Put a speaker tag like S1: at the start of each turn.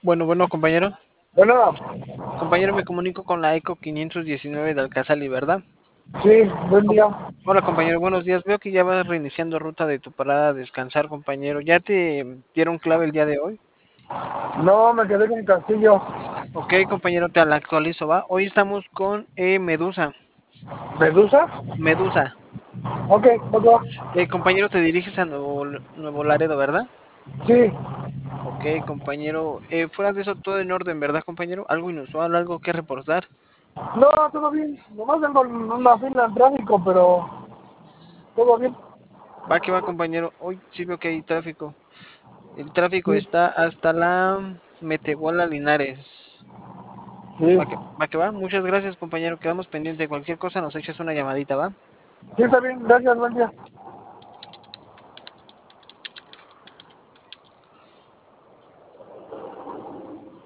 S1: Bueno, compañero.
S2: Bueno,
S1: Compañero, me comunico con la ECO 519 de Alcázar, ¿verdad?
S2: sí, buen
S1: Com-
S2: día.
S1: Hola, compañero, buenos días. Veo que ya vas reiniciando ruta de tu parada a descansar, compañero. ¿Ya te dieron clave el día de hoy?
S2: No, me quedé con Castillo.
S1: Ok, compañero, te la actualizo, ¿va? Hoy estamos con Medusa.
S2: ¿Medusa?
S1: Medusa.
S2: Ok, ok.
S1: Compañero, te diriges a Nuevo Laredo, ¿verdad?
S2: Sí.
S1: Ok, compañero. Fuera de eso, todo en orden, ¿verdad, compañero? ¿Algo inusual, algo que reportar?
S2: No, todo bien. Nomás tengo una fila en tráfico, pero todo bien.
S1: Va que va, compañero. Hoy sí veo que hay tráfico. El tráfico
S2: Sí,
S1: está hasta la Metehuala Linares.
S2: sí.
S1: Va que va. Muchas gracias, compañero. Quedamos pendientes. Cualquier cosa nos echas una llamadita, ¿va?
S2: Sí, está bien. Gracias, buen día.